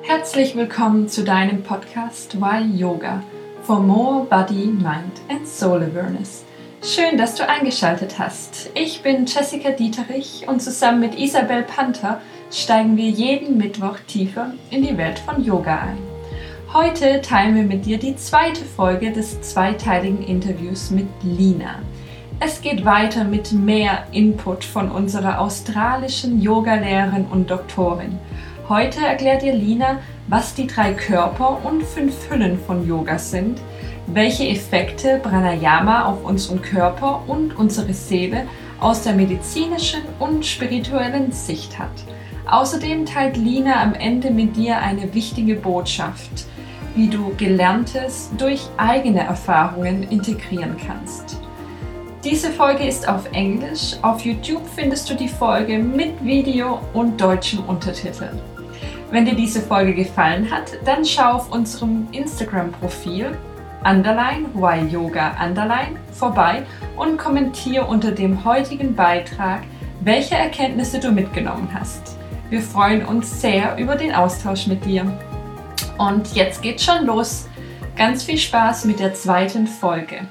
Herzlich willkommen zu deinem Podcast Why Yoga for More Body, Mind and Soul Awareness. Schön, dass du eingeschaltet hast. Ich bin Jessica Dieterich und zusammen mit Isabel Panther steigen wir jeden Mittwoch tiefer in die Welt von Yoga ein. Heute teilen wir mit dir die zweite Folge des zweiteiligen Interviews mit Lina. Es geht weiter mit mehr Input von unserer australischen Yogalehrerin und Doktorin. Heute erklärt dir Lina, was die 3 Körper und 5 Hüllen von Yoga sind, welche Effekte Pranayama auf unseren Körper und unsere Seele aus der medizinischen und spirituellen Sicht hat. Außerdem teilt Lina am Ende mit dir eine wichtige Botschaft, wie du Gelerntes durch eigene Erfahrungen integrieren kannst. Diese Folge ist auf Englisch. Auf YouTube findest du die Folge mit Video und deutschem Untertitel. Wenn dir diese Folge gefallen hat, dann schau auf unserem Instagram-Profil _whyyoga_ vorbei und kommentiere unter dem heutigen Beitrag, welche Erkenntnisse du mitgenommen hast. Wir freuen uns sehr über den Austausch mit dir. Und jetzt geht's schon los. Ganz viel Spaß mit der zweiten Folge.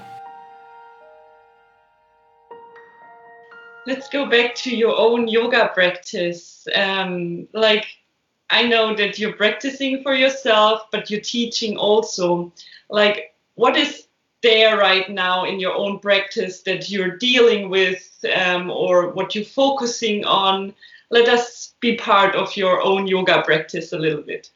Let's go back to your own yoga practice. I know that you're practicing for yourself, but you're teaching also. What is there right now in your own practice that you're dealing with, or what you're focusing on? Let us be part of your own yoga practice a little bit.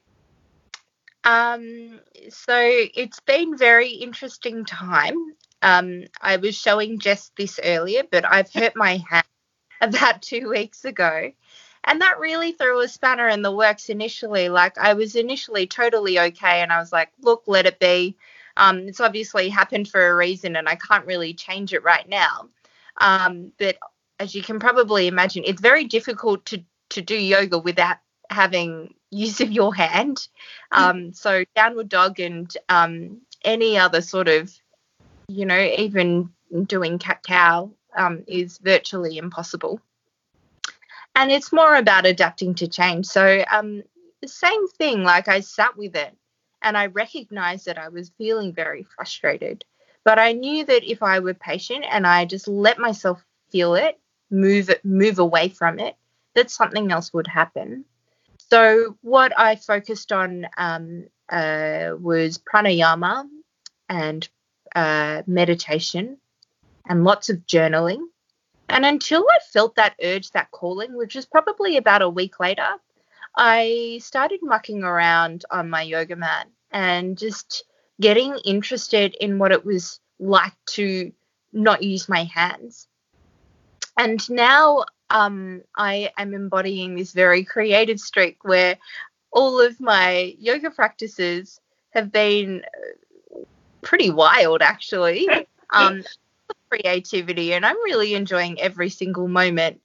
So it's been very interesting time. I was showing Jess this earlier, but I've hurt my hand about 2 weeks ago. And that really threw a spanner in the works initially. I was initially totally okay, and I was like, look, let it be. It's obviously happened for a reason, and I can't really change it right now. But as you can probably imagine, it's very difficult to do yoga without having use of your hand. So downward dog and any other sort of, even doing cat-cow is virtually impossible. And it's more about adapting to change. So the same thing, I sat with it and I recognized that I was feeling very frustrated. But I knew that if I were patient and I just let myself feel it, move away from it, that something else would happen. So what I focused on was pranayama and meditation and lots of journaling. And until I felt that urge, that calling, which was probably about a week later, I started mucking around on my yoga mat and just getting interested in what it was like to not use my hands. And now I am embodying this very creative streak where all of my yoga practices have been pretty wild, actually. Creativity, and I'm really enjoying every single moment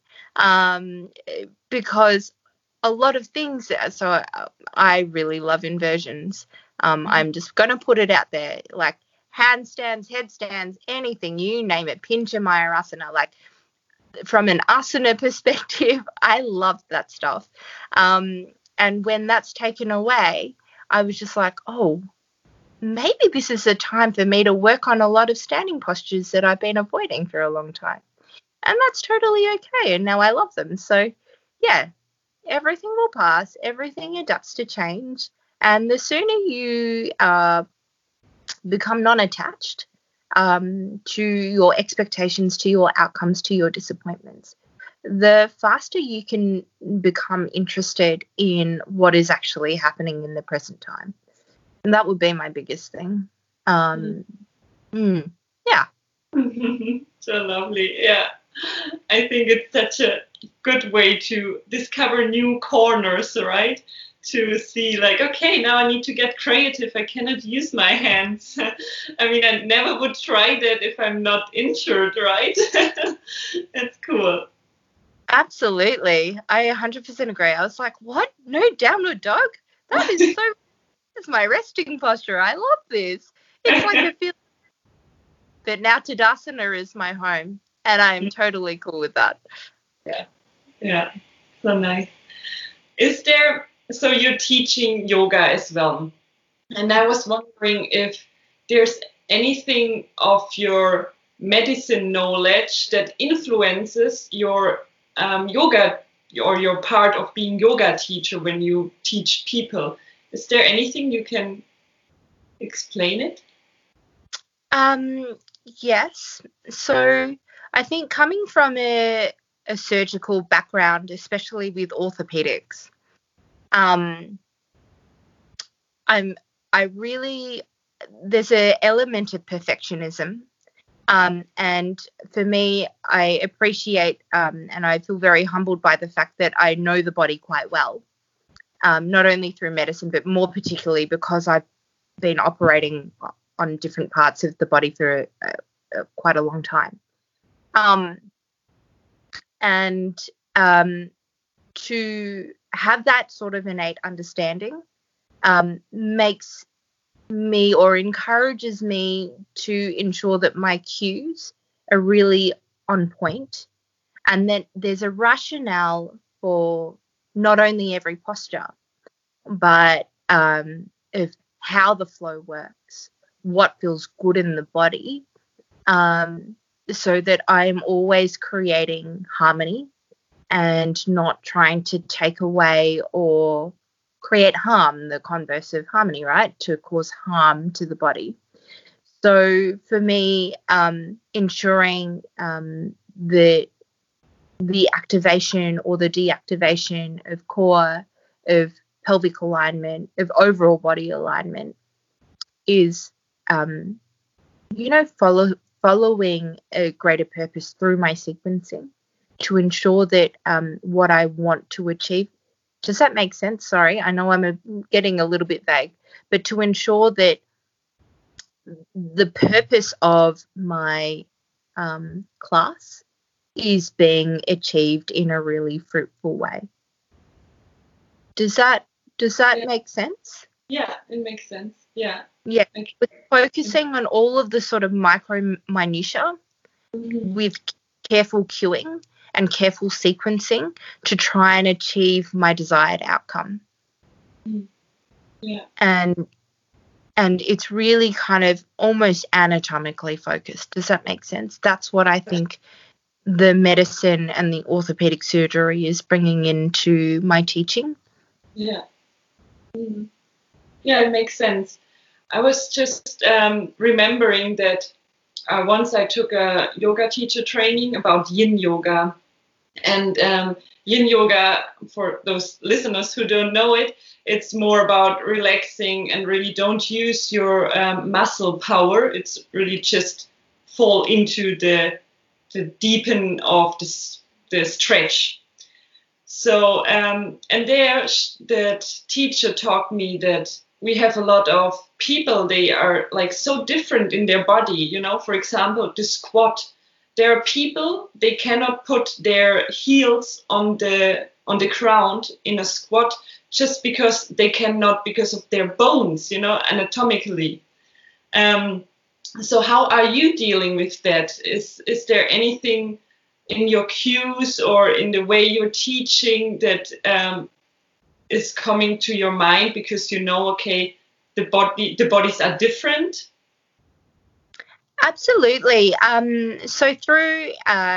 because a lot of things, so I really love inversions. I'm just going to put it out there, like handstands, headstands, anything, you name it, Pincha Mayurasana. From an asana perspective, I love that stuff. And when that's taken away, I was just like, oh, maybe this is a time for me to work on a lot of standing postures that I've been avoiding for a long time. And that's totally okay. And now I love them. So, yeah, everything will pass. Everything adapts to change. And the sooner you become non-attached to your expectations, to your outcomes, to your disappointments, the faster you can become interested in what is actually happening in the present time. And that would be my biggest thing. Yeah. So lovely. Yeah. I think it's such a good way to discover new corners, right? To see okay, now I need to get creative. I cannot use my hands. I mean, I never would try that if I'm not injured, right? That's cool. Absolutely. I 100% agree. I was like, what? No downward dog? That is so... It's my resting posture. I love this. It's like a feel. But now Tadasana is my home, and I am totally cool with that. Yeah. So nice. Is there so you're teaching yoga as well. And I was wondering if there's anything of your medicine knowledge that influences your yoga or your part of being yoga teacher when you teach people. Is there anything you can explain it? Yes. So I think coming from a surgical background, especially with orthopedics, there's an element of perfectionism. And for me, I appreciate and I feel very humbled by the fact that I know the body quite well, not only through medicine, but more particularly because I've been operating on different parts of the body for quite a long time. To have that sort of innate understanding makes me or encourages me to ensure that my cues are really on point, and then there's a rationale for not only every posture, but of how the flow works, what feels good in the body, so that I'm always creating harmony and not trying to take away or create harm, the converse of harmony, right? To cause harm to the body. So for me, ensuring the activation or the deactivation of core, of pelvic alignment, of overall body alignment is, following a greater purpose through my sequencing to ensure that what I want to achieve. Does that make sense? Sorry, I know I'm getting a little bit vague, but to ensure that the purpose of my class is being achieved in a really fruitful way. Does that make sense? Yeah, it makes sense. Yeah. Yeah, with focusing on all of the sort of micro minutia with careful cueing and careful sequencing to try and achieve my desired outcome. Yeah. And it's really kind of almost anatomically focused. Does that make sense? That's what I think the medicine and the orthopedic surgery is bringing into my teaching. Yeah. Yeah, it makes sense. I was just remembering that once I took a yoga teacher training about yin yoga. And yin yoga, for those listeners who don't know it, it's more about relaxing and really don't use your muscle power. It's really just fall into the deepen of the stretch. So, and there that teacher taught me that we have a lot of people, they are like so different in their body, for example, the squat. There are people, they cannot put their heels on the ground in a squat just because they cannot, because of their bones, anatomically. So how are you dealing with that? Is there anything in your cues or in the way you're teaching that is coming to your mind because okay, the bodies are different? Absolutely. So through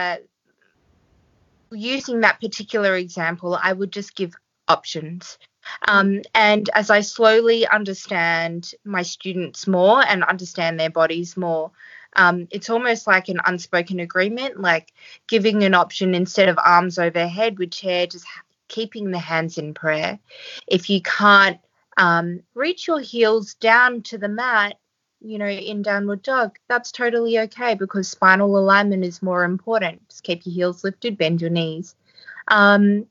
using that particular example, I would just give options. And as I slowly understand my students more and understand their bodies more, it's almost like an unspoken agreement, like giving an option instead of arms overhead with chair, just keeping the hands in prayer. If you can't reach your heels down to the mat, in downward dog, that's totally okay because spinal alignment is more important. Just keep your heels lifted, bend your knees. And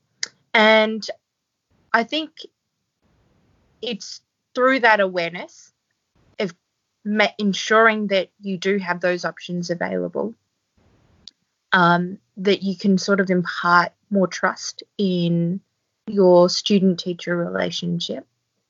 I think it's through that awareness of ensuring that you do have those options available, that you can sort of impart more trust in your student-teacher relationship.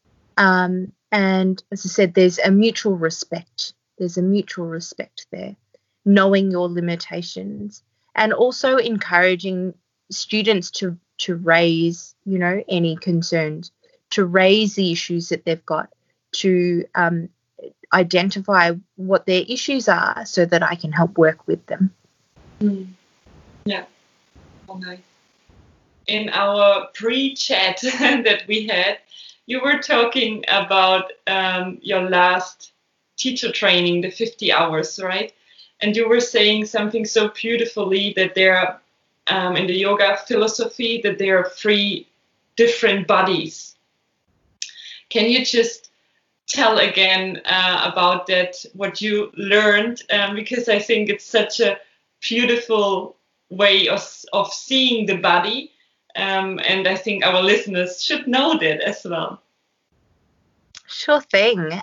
And as I said, there's a mutual respect. There's a mutual respect there, knowing your limitations and also encouraging students to raise, any concerns. raise the issues that they've got, to identify what their issues are so that I can help work with them. Yeah. Oh, nice. In our pre-chat that we had, you were talking about your last teacher training, the 50 hours, right? And you were saying something so beautifully, that there are, in the yoga philosophy, that there are 3 different bodies. Can you just tell again about that, what you learned? Because I think it's such a beautiful way of seeing the body. And I think our listeners should know that as well. Sure thing.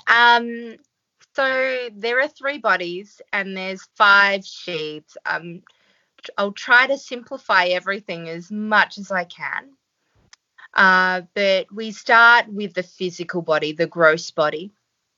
So there are 3 bodies and there's 5 sheaths. I'll try to simplify everything as much as I can. But we start with the physical body, the gross body.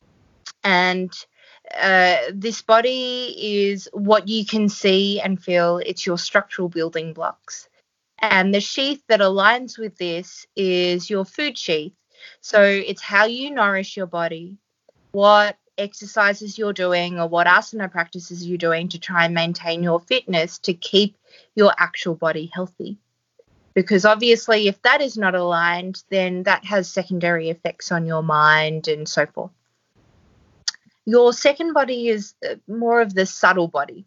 And this body is what you can see and feel. It's your structural building blocks. And the sheath that aligns with this is your food sheath. So it's how you nourish your body, what exercises you're doing or what asana practices you're doing to try and maintain your fitness to keep your actual body healthy. Because obviously if that is not aligned, then that has secondary effects on your mind and so forth. Your second body is more of the subtle body.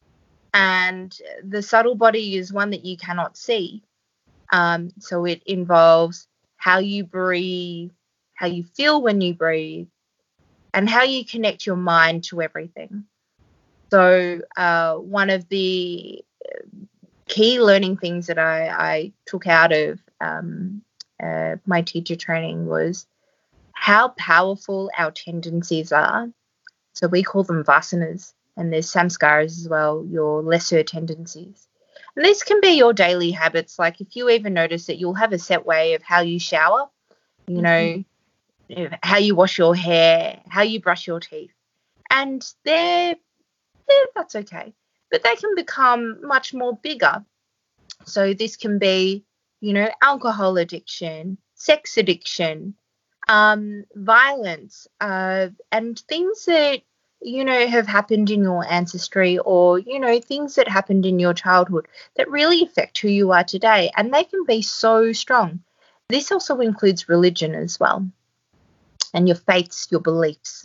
And the subtle body is one that you cannot see. So it involves how you breathe, how you feel when you breathe, and how you connect your mind to everything. So one of the key learning things that I took out of my teacher training was how powerful our tendencies are. So we call them vasanas, and there's samskaras as well, your lesser tendencies. And these can be your daily habits. Like if you even notice that you'll have a set way of how you shower, you know, how you wash your hair, how you brush your teeth. And that's okay. But they can become much more bigger. So this can be, you know, alcohol addiction, sex addiction, violence, and things that, you know, have happened in your ancestry, or, you know, things that happened in your childhood that really affect who you are today. And they can be so strong. This also includes religion as well, and your faiths, your beliefs.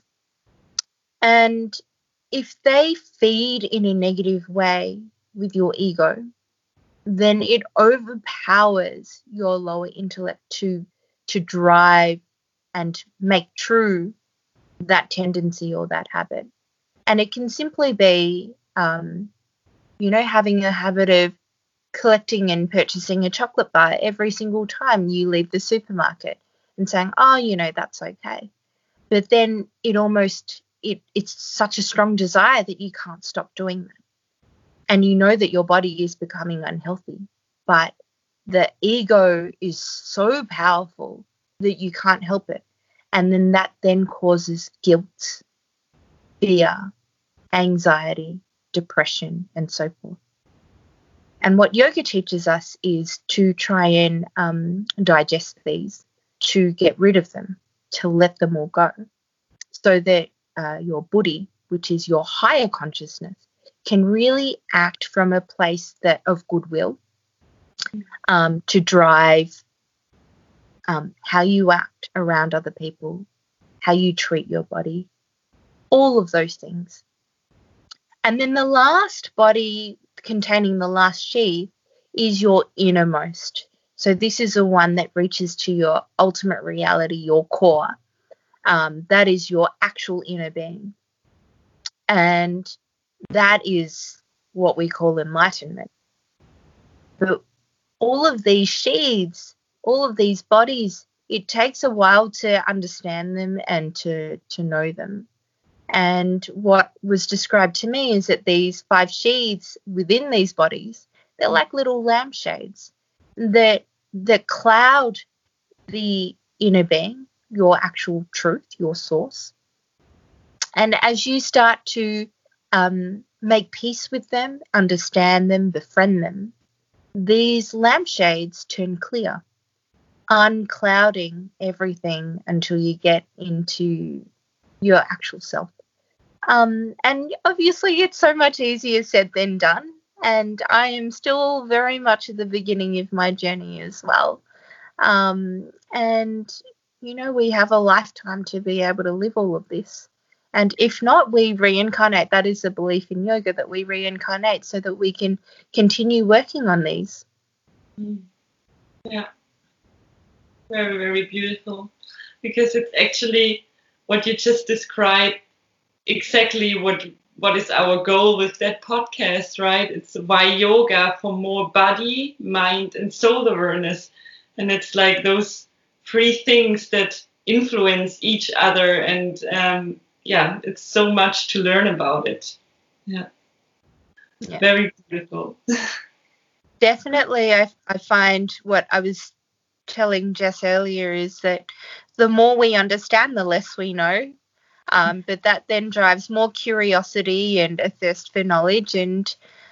And if they feed in a negative way with your ego, then it overpowers your lower intellect to drive and make true that tendency or that habit. And it can simply be, you know, having a habit of collecting and purchasing a chocolate bar every single time you leave the supermarket and saying, oh, you know, that's okay. But then it's such a strong desire that you can't stop doing that. And you know that your body is becoming unhealthy, but the ego is so powerful that you can't help it. And then that then causes guilt, fear, anxiety, depression, and so forth. And what yoga teaches us is to try and digest these, to get rid of them, to let them all go, so that your buddhi, which is your higher consciousness, can really act from a place of goodwill, to drive how you act around other people, how you treat your body, all of those things. And then the last body containing the last sheath is your innermost. So this is the one that reaches to your ultimate reality, your core. That is your actual inner being. And that is what we call enlightenment. But all of these sheaths, all of these bodies, it takes a while to understand them and to know them. And what was described to me is that these 5 sheaths within these bodies, they're like little lampshades that cloud the inner being, your actual truth, your source. And as you start to make peace with them, understand them, befriend them, these lampshades turn clear. unclouding everything until you get into your actual self. And obviously it's so much easier said than done. And I am still very much at the beginning of my journey as well. And, we have a lifetime to be able to live all of this. And if not, we reincarnate. That is the belief in yoga, that we reincarnate so that we can continue working on these. Yeah. Very, very beautiful. Because it's actually what you just described, exactly what is our goal with that podcast, right? It's why yoga, for more body, mind, and soul awareness. And it's like those three things that influence each other. And it's so much to learn about it. Yeah. Very beautiful. Definitely, I find what I was telling Jess earlier is that the more we understand, the less we know. But that then drives more curiosity and a thirst for knowledge. And,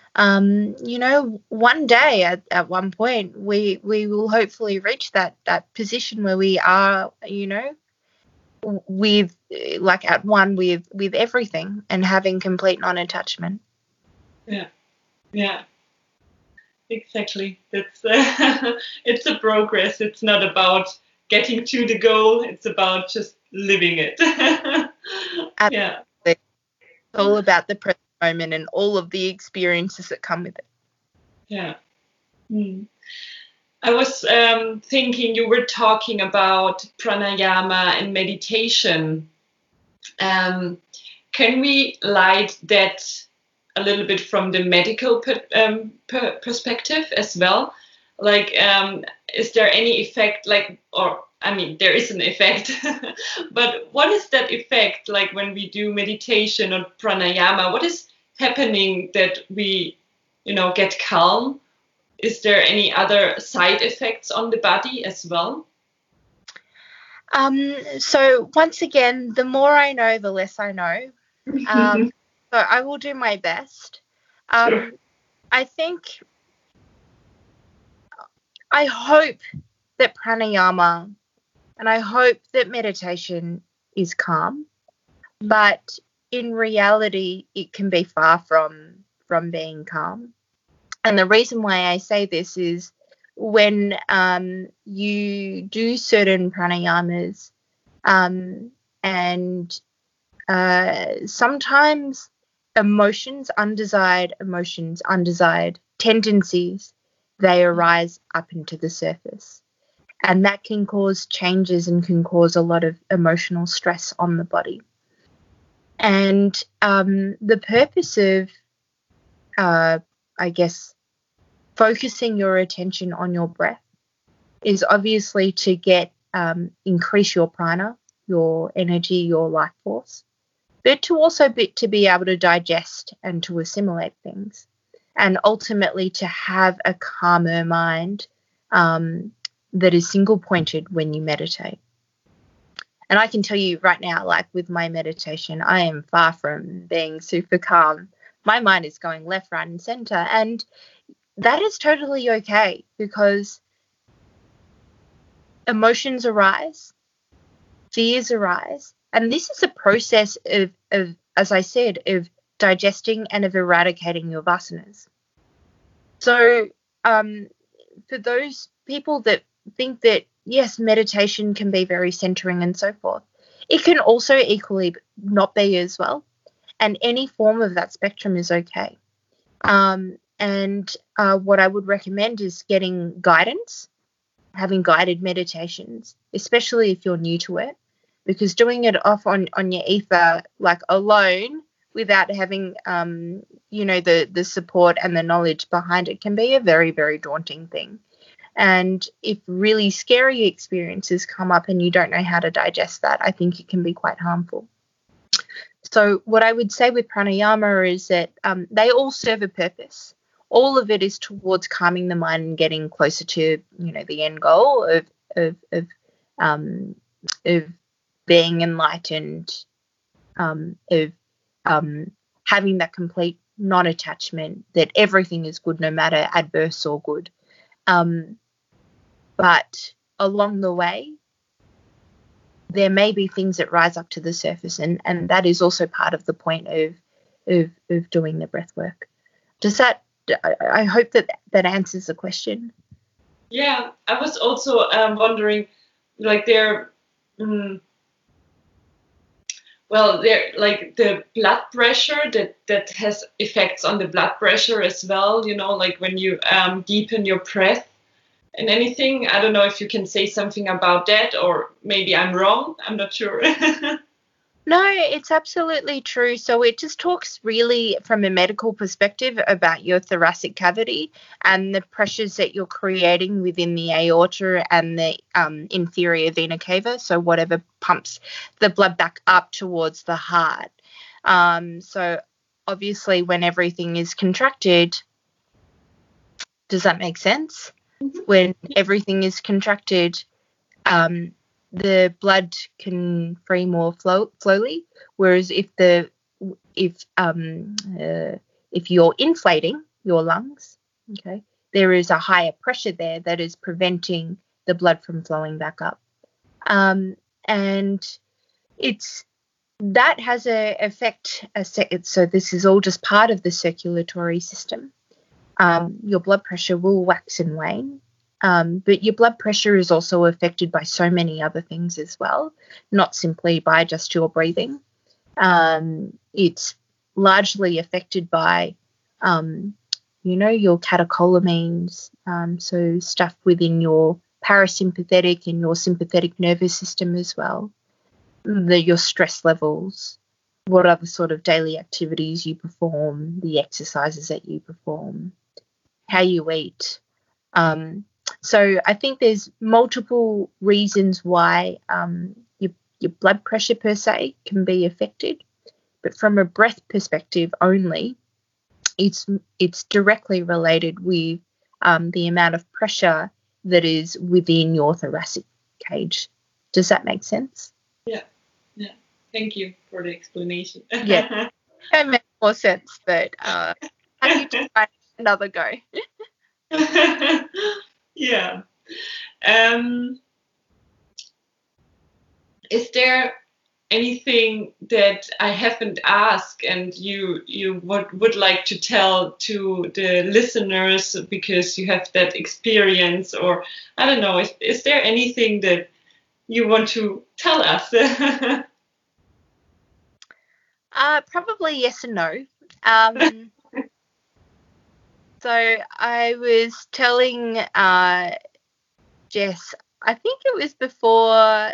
one day at one point, we will hopefully reach that position where we are, with at one with everything and having complete non-attachment. Yeah. Exactly. That's it's a progress. It's not about getting to the goal. It's about just living it. Yeah. It's all about the present moment and all of the experiences that come with it. Yeah. I was thinking, you were talking about pranayama and meditation. Can we light that a little bit from the medical perspective as well? Is there any effect, there is an effect, but what is that effect like when we do meditation or pranayama? What is happening that we, get calm? Is there any other side effects on the body as well? So once again, the more I know, the less I know. So I will do my best. Sure. I hope that pranayama and I hope that meditation is calm, but in reality, it can be far from being calm. And the reason why I say this is when you do certain pranayamas, and sometimes undesired tendencies, they arise up into the surface. And that can cause changes and can cause a lot of emotional stress on the body. And the purpose of, focusing your attention on your breath is obviously to increase your prana, your energy, your life force, but to also to be able to digest and to assimilate things, and ultimately to have a calmer mind that is single-pointed when you meditate. And I can tell you right now, with my meditation, I am far from being super calm. My mind is going left, right, and center, and that is totally okay, because emotions arise, fears arise, and this is a process of, as I said, of digesting and of eradicating your vasanas. So for those people that think that, yes, meditation can be very centering and so forth, it can also equally not be as well. And any form of that spectrum is okay. And what I would recommend is getting guidance, having guided meditations, especially if you're new to it, because doing it off on your ether, alone, without having, the support and the knowledge behind it, can be a very, very daunting thing. And if really scary experiences come up and you don't know how to digest that, I think it can be quite harmful. So what I would say with pranayama is that they all serve a purpose. All of it is towards calming the mind and getting closer to, the end goal of being enlightened, of having that complete non-attachment, that everything is good no matter adverse or good. But along the way, there may be things that rise up to the surface, and that is also part of the point of doing the breath work. Does that, I hope that answers the question. Yeah, I was also wondering, like there like the blood pressure that has effects on the blood pressure as well, like when you deepen your breath and anything. I don't know if you can say something about that, or maybe I'm wrong. I'm not sure. No, it's absolutely true. So it just talks really from a medical perspective about your thoracic cavity and the pressures that you're creating within the aorta and the inferior vena cava, so whatever pumps the blood back up towards the heart. So obviously when everything is contracted, does that make sense? Mm-hmm. When everything is contracted, the blood can free more slowly, whereas if you're inflating your lungs, okay, there is a higher pressure there that is preventing the blood from flowing back up, and that has a effect. So this is all just part of the circulatory system. Your blood pressure will wax and wane. But your blood pressure is also affected by so many other things as well, not simply by just your breathing. It's largely affected by, your catecholamines, so stuff within your parasympathetic and your sympathetic nervous system as well, your stress levels, what other sort of daily activities you perform, the exercises that you perform, how you eat. So I think there's multiple reasons why your blood pressure per se can be affected, but from a breath perspective only, it's directly related with the amount of pressure that is within your thoracic cage. Does that make sense? Yeah. Thank you for the explanation. Yeah, it makes more sense, but happy to try another go. Yeah. Is there anything that I haven't asked and you would like to tell to the listeners because you have that experience, or I don't know, is there anything that you want to tell us? Probably yes and no. So I was telling Jess, I think it was before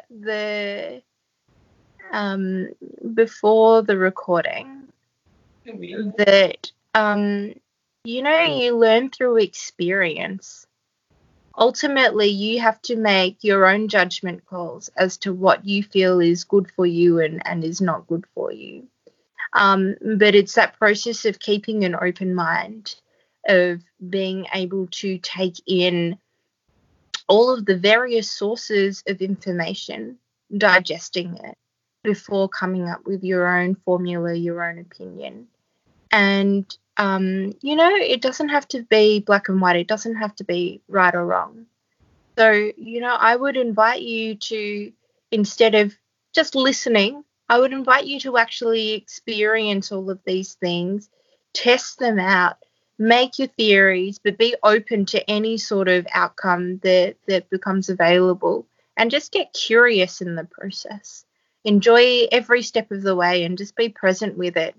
the recording, that you learn through experience. Ultimately, you have to make your own judgment calls as to what you feel is good for you and is not good for you. But it's that process of keeping an open mind, of being able to take in all of the various sources of information, digesting it before coming up with your own formula, your own opinion. And, it doesn't have to be black and white. It doesn't have to be right or wrong. So, I would invite you to, instead of just listening, I would invite you to actually experience all of these things, test them out, make your theories, but be open to any sort of outcome that becomes available, and just get curious in the process. Enjoy every step of the way and just be present with it.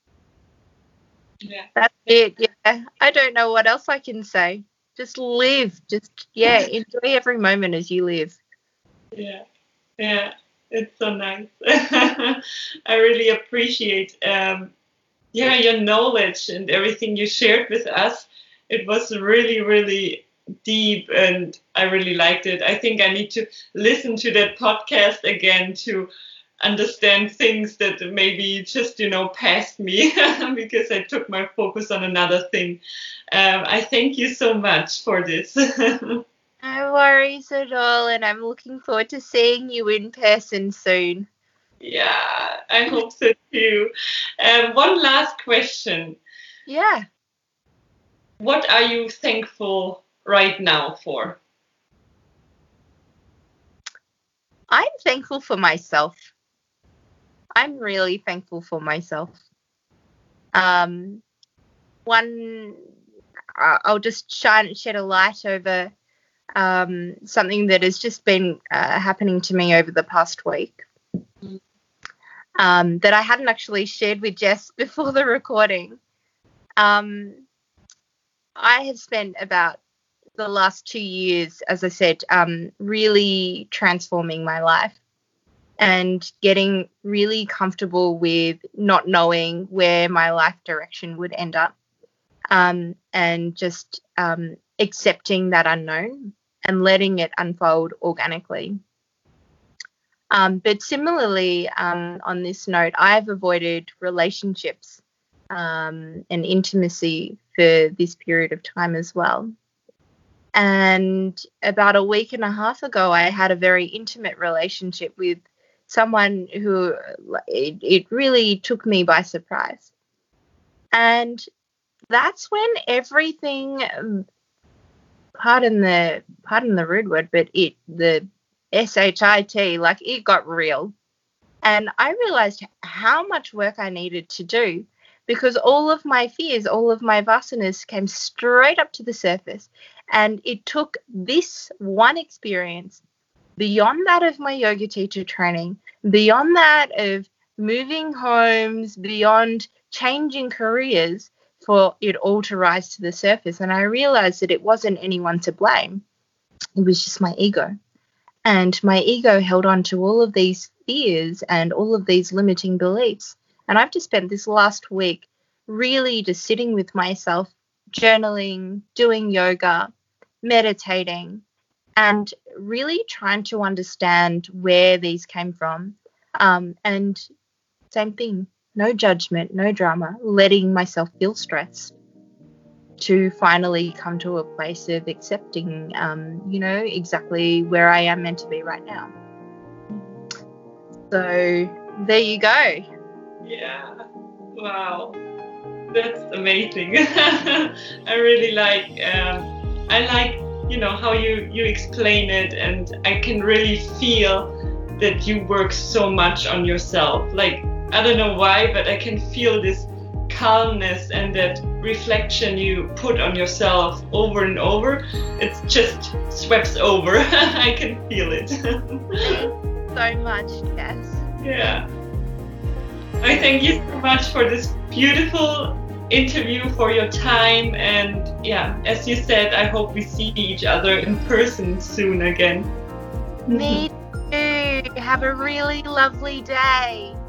Yeah. That's it. Yeah. I don't know what else I can say. Just live. Enjoy every moment as you live. Yeah. It's so nice. I really appreciate your knowledge and everything you shared with us. It was really, really deep and I really liked it. I think I need to listen to that podcast again to understand things that maybe just, passed me because I took my focus on another thing. I thank you so much for this. No worries at all, and I'm looking forward to seeing you in person soon. Yeah, I hope so too. One last question. Yeah. What are you thankful right now for? I'm thankful for myself. I'm really thankful for myself. I'll just shed a light over something that has just been happening to me over the past week that I hadn't actually shared with Jess before the recording. I have spent about the last 2 years, as I said, really transforming my life and getting really comfortable with not knowing where my life direction would end up, and just accepting that unknown and letting it unfold organically. But similarly, on this note, I've avoided relationships and intimacy for this period of time as well. And about a week and a half ago, I had a very intimate relationship with someone who it really took me by surprise. And that's when everything, pardon the rude word, but the SHIT, like, it got real. And I realized how much work I needed to do, because all of my fears, all of my vasanas came straight up to the surface. And it took this one experience, beyond that of my yoga teacher training, beyond that of moving homes, beyond changing careers, for it all to rise to the surface. And I realized that it wasn't anyone to blame. It was just my ego. And my ego held on to all of these fears and all of these limiting beliefs. And I've just spent this last week really just sitting with myself, journaling, doing yoga, meditating, and really trying to understand where these came from. And same thing, no judgment, no drama, letting myself feel stressed to finally come to a place of accepting, exactly where I am meant to be right now. So there you go. Yeah. Wow. That's amazing. I really like, how you explain it, and I can really feel that you work so much on yourself. Like, I don't know why, but I can feel this calmness and that reflection you put on yourself over and over. It just sweeps over. I can feel it. So much, yes. Yeah. I thank you so much for this beautiful interview, for your time, and yeah, as you said, I hope we see each other in person soon again. Me too. Have a really lovely day.